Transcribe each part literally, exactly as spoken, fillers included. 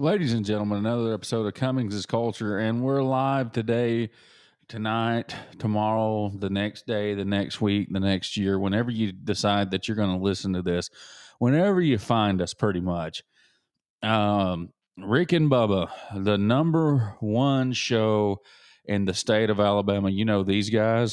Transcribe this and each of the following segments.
Ladies and gentlemen, another episode of Cummings is Culture, and we're live today, tonight, tomorrow, the next day, the next week, the next year, whenever you decide that you're going to listen to this, whenever you find us, pretty much. Um, Rick and Bubba, the number one show in the state of Alabama. You know these guys.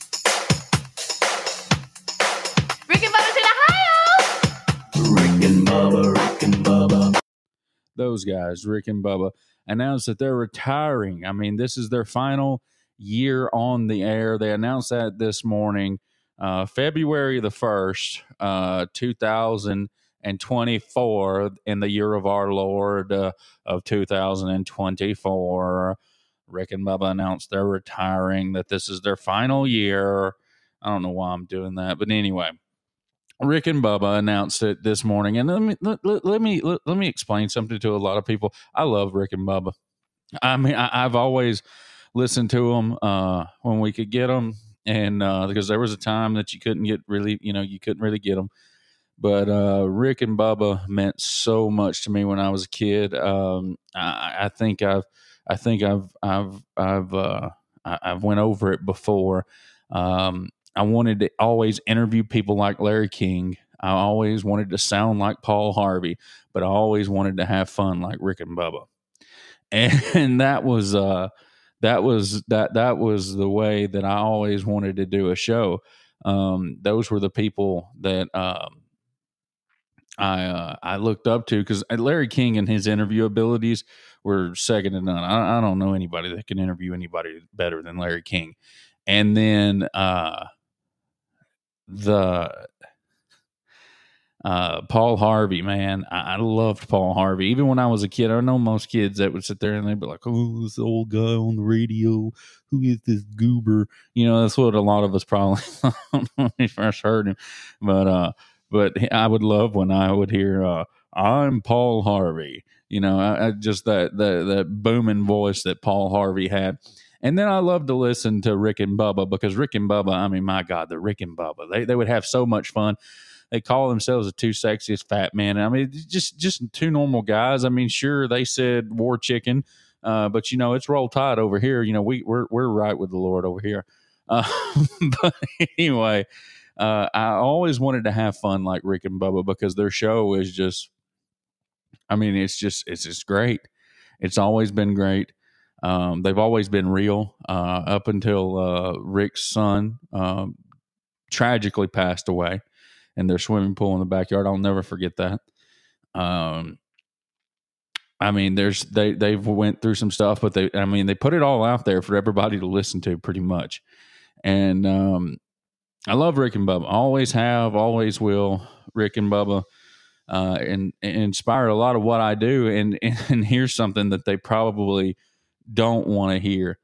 Rick and Bubba's in Ohio! Rick and Bubba, Rick and Bubba. Those guys, Rick and Bubba, announced that they're retiring. I mean, this is their final year on the air. They announced that this morning, uh, February the first, uh, two thousand twenty-four, in the year of our Lord uh, of two thousand twenty-four. Rick and Bubba announced they're retiring, that this is their final year. I don't know why I'm doing that, but anyway. Rick and Bubba announced it this morning, and let me let, let, let me let, let me explain something to a lot of people. I love Rick and Bubba. I mean, I, I've always listened to them uh, when we could get them, and uh, because there was a time that you couldn't get really, you know, you couldn't really get them. But uh, Rick and Bubba meant so much to me when I was a kid. Um, I, I think I've, I think I've, I've, I've, uh, I, I've went over it before. Um, I wanted to always interview people like Larry King. I always wanted to sound like Paul Harvey, but I always wanted to have fun like Rick and Bubba. And, and that was uh, that was that that was the way that I always wanted to do a show. Um, those were the people that um, I uh, I looked up to, because Larry King and his interview abilities were second to none. I, I don't know anybody that can interview anybody better than Larry King. And then uh, the uh, Paul Harvey, man, I, I loved Paul Harvey. Even when I was a kid, I know most kids that would sit there and they'd be like, "Oh, this old guy on the radio, who is this goober?" You know, that's what a lot of us probably thought when we first heard him. But uh, but I would love when I would hear, uh, "I'm Paul Harvey." You know, I, I just that that that booming voice that Paul Harvey had. And then I love to listen to Rick and Bubba, because Rick and Bubba, I mean, my God, the Rick and Bubba, they they would have so much fun. They call themselves the two sexiest fat men. I mean, just just two normal guys. I mean, sure, they said war chicken, uh, but you know, it's Roll Tide over here. You know, we we're we're right with the Lord over here. Uh, but anyway, uh, I always wanted to have fun like Rick and Bubba, because their show is just, I mean, it's just it's just great. It's always been great. Um, they've always been real, uh, up until uh, Rick's son um, tragically passed away in their swimming pool in the backyard. I'll never forget that. Um, I mean, there's they they've went through some stuff, but they I mean they put it all out there for everybody to listen to, pretty much. And um, I love Rick and Bubba. Always have, always will. Rick and Bubba. Uh, and, and inspired a lot of what I do. And, and here's something that they probably don't want to hear.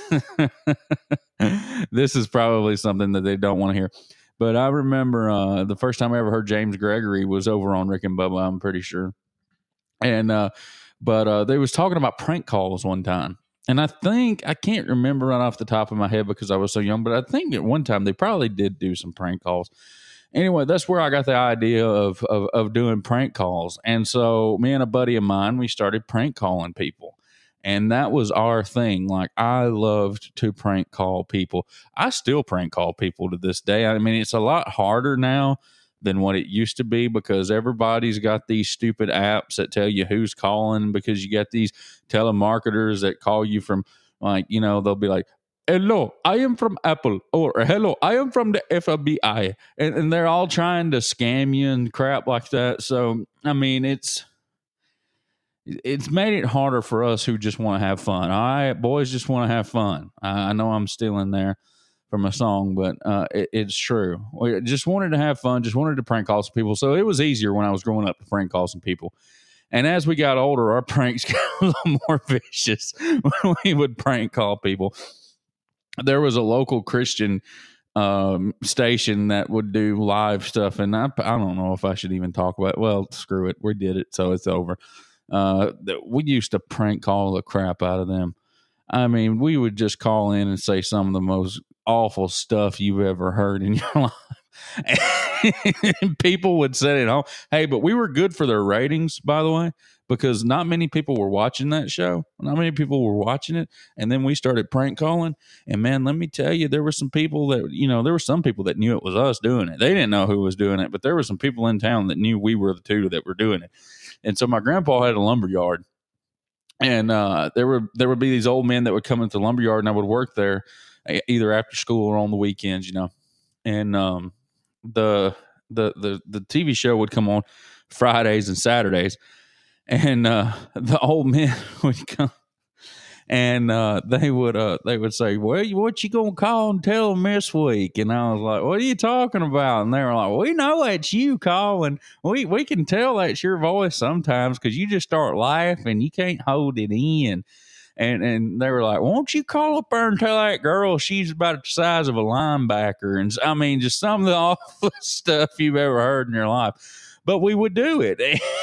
This is probably something that they don't want to hear. But I remember uh, the first time I ever heard James Gregory was over on Rick and Bubba, I'm pretty sure. And uh, but uh, they was talking about prank calls one time. And I think, I can't remember right off the top of my head because I was so young, but I think at one time they probably did do some prank calls. Anyway, that's where I got the idea of, of of doing prank calls. And so me and a buddy of mine, we started prank calling people. And that was our thing. Like, I loved to prank call people. I still prank call people to this day. I mean, it's a lot harder now than what it used to be, because everybody's got these stupid apps that tell you who's calling, because you got these telemarketers that call you from, like, you know, they'll be like, "Hello, I am from Apple," or "Hello, I am from the F B I." And, and they're all trying to scam you and crap like that. So, I mean, it's it's made it harder for us who just want to have fun. All right, boys just want to have fun. I, I know I'm stealing there from a song, but uh, it, it's true. We just wanted to have fun, just wanted to prank call some people. So it was easier when I was growing up to prank call some people. And as we got older, our pranks got a little more vicious when we would prank call people. There was a local Christian um, station that would do live stuff, and I, I don't know if I should even talk about it. Well, screw it. We did it, so it's over. Uh, we used to prank call the crap out of them. I mean, we would just call in and say some of the most awful stuff you've ever heard in your life. And people would say it home. Hey, but we were good for their ratings, by the way, because not many people were watching that show. Not many people were watching it. And then we started prank calling. And man, let me tell you, there were some people that, you know, there were some people that knew it was us doing it. They didn't know who was doing it, but there were some people in town that knew we were the two that were doing it. And so my grandpa had a lumber yard. And uh, there were there would be these old men that would come into the lumber yard, and I would work there either after school or on the weekends, you know. And um, the the the the T V show would come on Fridays and Saturdays, and uh, the old men would come, and uh, they would uh, they would say, "Well, what you gonna call and tell them this week?" And I was like, "What are you talking about?" And they were like, "We know that's you calling. We we can tell that's your voice sometimes because you just start laughing. You can't hold it in." And and they were like, "Won't you call up there and tell that girl she's about the size of a linebacker?" And I mean, just some of the awful stuff you've ever heard in your life. But we would do it.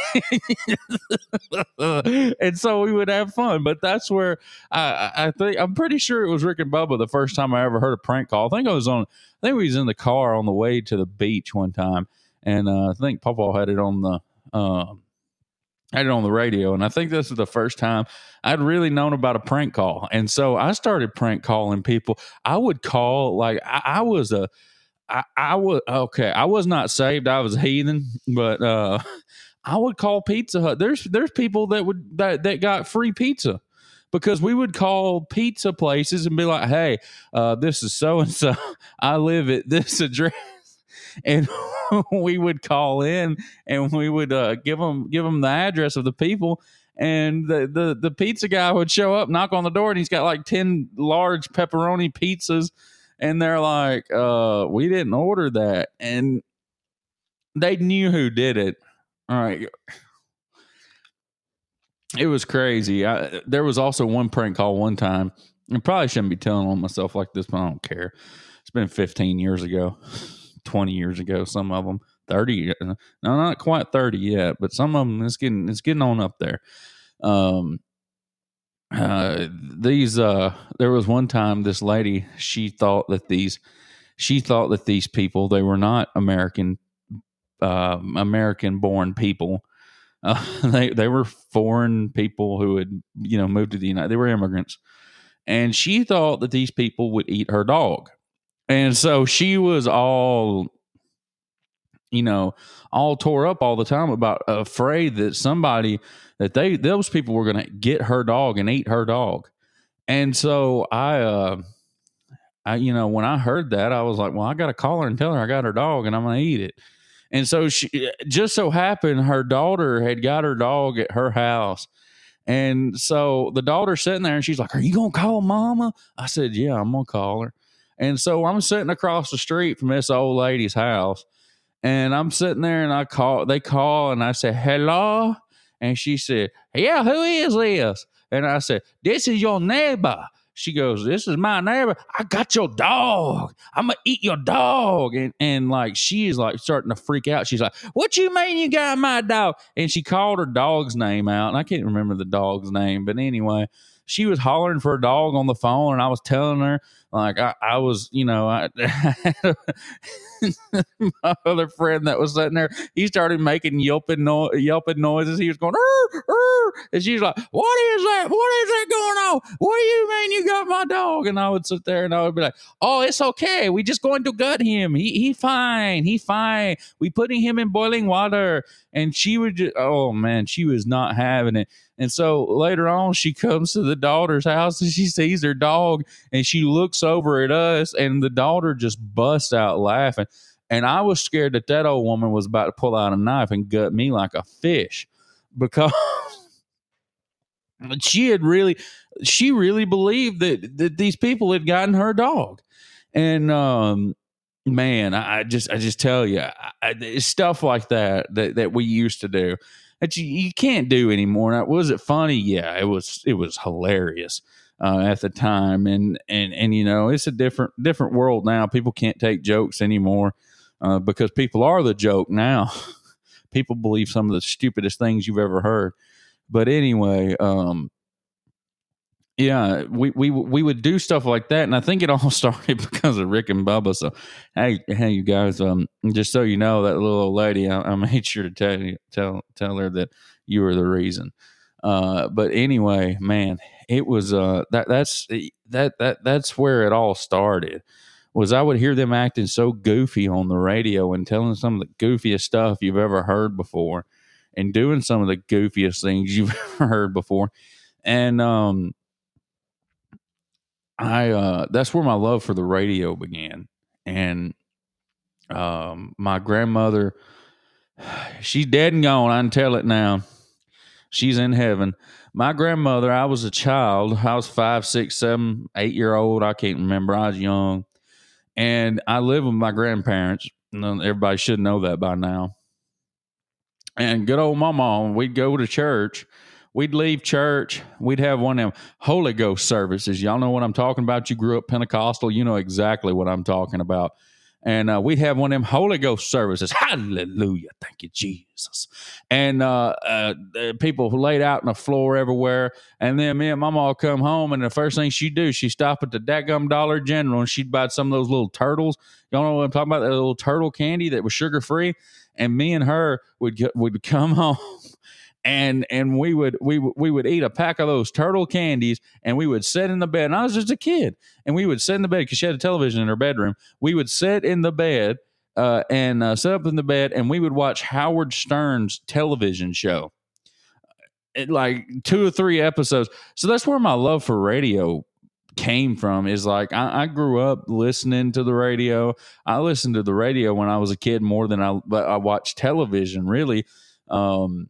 And so we would have fun. But that's where I, I think, I'm pretty sure it was Rick and Bubba the first time I ever heard a prank call. I think I was on, I think we was in the car on the way to the beach one time. And uh, I think Papa had it on the, uh, had it on the radio. And I think this is the first time I'd really known about a prank call. And so I started prank calling people. I would call, like, I, I was a, I, I was okay. I was not saved. I was a heathen, but uh, I would call Pizza Hut. There's there's people that would that, that got free pizza because we would call pizza places and be like, "Hey, uh, this is so and so. I live at this address," and we would call in and we would uh, give them give them the address of the people. And the, the the pizza guy would show up, knock on the door, and he's got like ten large pepperoni pizzas. And they're like, uh, we didn't order that. And they knew who did it. All right. It was crazy. I, there was also one prank call one time. I probably shouldn't be telling on myself like this, but I don't care. It's been fifteen years ago, twenty years ago, some of them, thirty. No, not quite thirty yet, but some of them, it's getting, it's getting on up there. Um, Uh, these, uh, there was one time this lady, she thought that these, she thought that these people, they were not American, uh, American born people. Uh, they, they were foreign people who had, you know, moved to the United, they were immigrants. And she thought that these people would eat her dog. And so she was all, you know, all tore up all the time about afraid that somebody, that they, those people were going to get her dog and eat her dog. And so I, uh, I, you know, when I heard that, I was like, well, I got to call her and tell her I got her dog and I'm going to eat it. And so she, just so happened her daughter had got her dog at her house. And so the daughter's sitting there and she's like, are you going to call mama? I said, yeah, I'm going to call her. And so I'm sitting across the street from this old lady's house. And I'm sitting there and I call, they call and I said, hello. And she said, yeah, who is this? And I said, this is your neighbor. She goes, this is my neighbor. I got your dog. I'm going to eat your dog. And, and like, she is like starting to freak out. She's like, what you mean you got my dog? And she called her dog's name out. And I can't remember the dog's name. But anyway, she was hollering for a dog on the phone. And I was telling her, like, I, I was, you know, I, my other friend that was sitting there, he started making yelping, no, yelping noises. He was going, arr, arr, and she's like, what is that? What is that going on? What do you mean you got my dog? And I would sit there and I would be like, oh, it's okay. We just going to gut him. He he fine. He fine. We putting him in boiling water. And she would just, oh man, she was not having it. And so later on, she comes to the daughter's house and she sees her dog and she looks over at us and the daughter just busts out laughing. And I was scared that that old woman was about to pull out a knife and gut me like a fish because she had really, she really believed that, that these people had gotten her dog. And, um, man, I just, I just tell you, I, I, it's stuff like that, that, that we used to do that you, you can't do anymore. Now, was it funny? Yeah, it was, it was hilarious, uh, at the time. And, and, and, you know, it's a different, different world now. People can't take jokes anymore, uh, because people are the joke now. People believe some of the stupidest things you've ever heard. But anyway, um, yeah, we, we we would do stuff like that, and I think it all started because of Rick and Bubba. So, hey, hey, you guys, um, just so you know, that little old lady, I, I made sure to tell you, tell tell her that you were the reason. Uh, but anyway, man, it was uh, that that's that that that's where it all started. Was I would hear them acting so goofy on the radio and telling some of the goofiest stuff you've ever heard before, and doing some of the goofiest things you've ever heard before, and um, I uh, that's where my love for the radio began, and um, my grandmother, she's dead and gone. I can tell it now. She's in heaven. My grandmother, I was a child. I was five, six, seven, eight year old. I can't remember. I was young. And I lived with my grandparents. Everybody should know that by now. And good old my mom, we'd go to church. We'd leave church. We'd have one of them Holy Ghost services. Y'all know what I'm talking about. You grew up Pentecostal. You know exactly what I'm talking about. And uh, we'd have one of them Holy Ghost services. Hallelujah. Thank you, Jesus. And uh, uh, people laid out on the floor everywhere. And then me and Mama all come home, and the first thing she'd do, she'd stop at the dadgum Dollar General, and she'd buy some of those little turtles. Y'all know what I'm talking about? That little turtle candy that was sugar-free. And me and her would get, would come home. And and we would we we would eat a pack of those turtle candies, and we would sit in the bed. And I was just a kid, and we would sit in the bed because she had a television in her bedroom. We would sit in the bed uh, and uh, sit up in the bed, and we would watch Howard Stern's television show, it, like two or three episodes. So that's where my love for radio came from. Is like I, I grew up listening to the radio. I listened to the radio when I was a kid more than I but I watched television. Really. Um,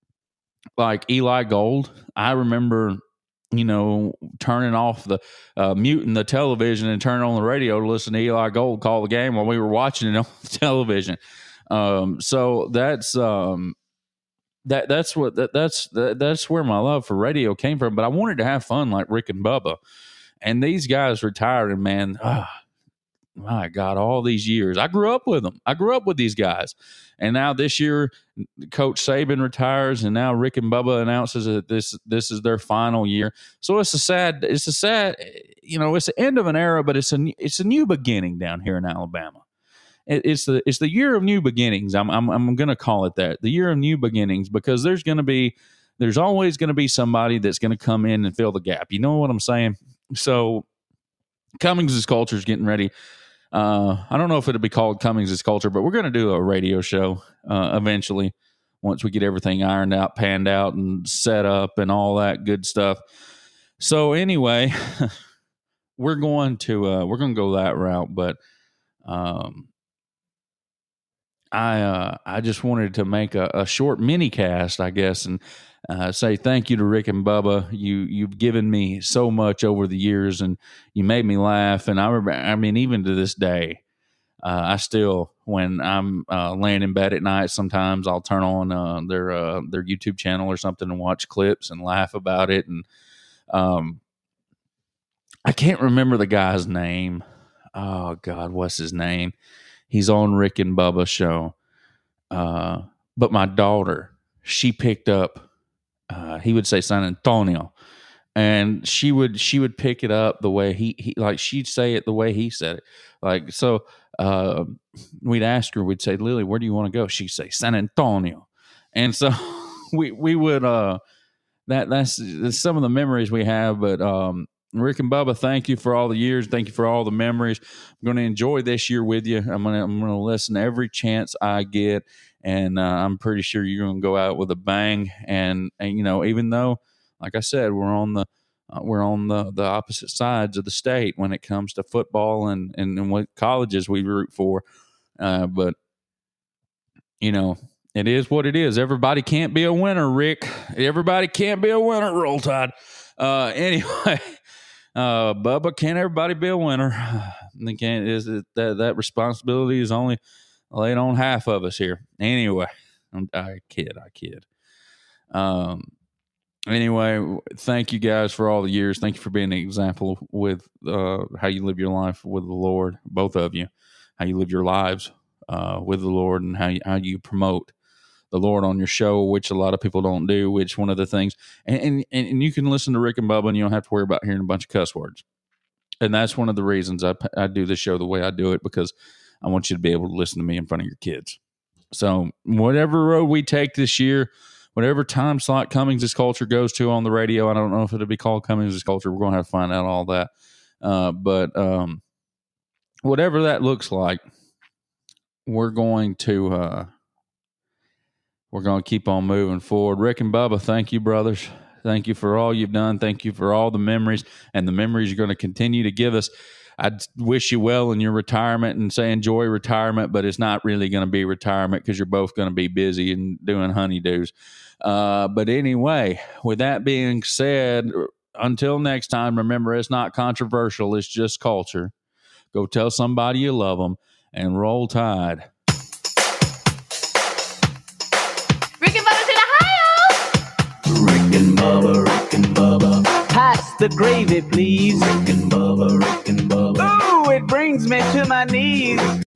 Like Eli Gold, I remember, you know, turning off the, uh, muting the television and turning on the radio to listen to Eli Gold call the game while we were watching it on the television. Um, so that's um, that that's what that, that's that, that's where my love for radio came from. But I wanted to have fun like Rick and Bubba, and these guys retired, and man, ah, my God, all these years. I grew up with them. I grew up with these guys. And now this year, Coach Saban retires, and now Rick and Bubba announces that this this is their final year. So it's a sad, it's a sad, you know, it's the end of an era, but it's a it's a new beginning down here in Alabama. It, it's the it's the year of new beginnings. I'm I'm I'm going to call it that, the year of new beginnings, because there's going to be there's always going to be somebody that's going to come in and fill the gap. You know what I'm saying? So Cummings' Culture is getting ready. Uh, I don't know if it'll be called Cummings' Culture, but we're going to do a radio show uh, eventually once we get everything ironed out, panned out, and set up and all that good stuff. So anyway, we're going to uh, we're going to go that route. But um, I uh, I just wanted to make a, a short mini cast, I guess, and uh, say thank you to Rick and Bubba. You you've given me so much over the years, and you made me laugh. And I remember, I mean, even to this day, uh, I still, when I'm uh, laying in bed at night, sometimes I'll turn on uh, their uh, their YouTube channel or something and watch clips and laugh about it. And um, I can't remember the guy's name. Oh God, what's his name? He's on Rick and Bubba's show. Uh, but my daughter, she picked up. Uh, he would say San Antonio, and she would she would pick it up the way he, he like she'd say it the way he said it. Like so, uh, we'd ask her, we'd say, Lily, where do you want to go? She'd say San Antonio, and so we we would uh that that's, that's some of the memories we have. But um, Rick and Bubba, thank you for all the years. Thank you for all the memories. I'm going to enjoy this year with you. I'm going to I'm going to listen every chance I get. And uh, I'm pretty sure you're going to go out with a bang. And, and you know, even though, like I said, we're on the uh, we're on the, the opposite sides of the state when it comes to football and, and, and what colleges we root for. Uh, but, you know, it is what it is. Everybody can't be a winner, Rick. Everybody can't be a winner, Roll Tide. Uh, anyway, uh, Bubba, can't everybody be a winner? They can't. Is it that that responsibility is only laid on half of us here. Anyway, I'm, I kid, I kid. Um. Anyway, thank you guys for all the years. Thank you for being an example with uh, how you live your life with the Lord, both of you, how you live your lives uh, with the Lord, and how you, how you promote the Lord on your show, which a lot of people don't do, which one of the things, and, and, and you can listen to Rick and Bubba and you don't have to worry about hearing a bunch of cuss words. And that's one of the reasons I, I do the show the way I do it, because I want you to be able to listen to me in front of your kids. So whatever road we take this year, whatever time slot Cummings' Culture goes to on the radio. I don't know if it'll be called Cummings' Culture. We're going to have to find out all that. Uh, but um, whatever that looks like, we're going to uh, we're going to keep on moving forward. Rick and Bubba, thank you, brothers. Thank you for all you've done. Thank you for all the memories and the memories you're going to continue to give us. I wish you well in your retirement and say enjoy retirement, but it's not really going to be retirement because you're both going to be busy and doing honeydews. Uh, but anyway, with that being said, until next time, remember, it's not controversial. It's just culture. Go tell somebody you love them and roll tide. Rick and Bubba's in Ohio! Rick and Bubba, Rick and Bubba, Pass the gravy, please. Rick and Bubba, Rick and Bubba. Ooh, it brings me to my knees.